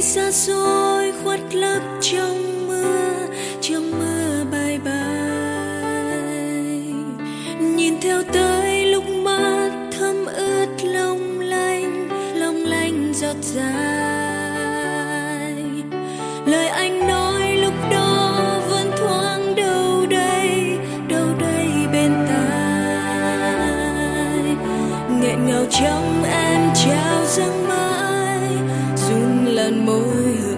xa xôi khuất lấp trong mưa bay bay. Nhìn theo tới lúc mắt thấm ướt long lanh giọt dài. Lời anh nói lúc đó vẫn thoáng đâu đây bên tai. Nghẹn ngào trong em trao dâng mãi run lần môi.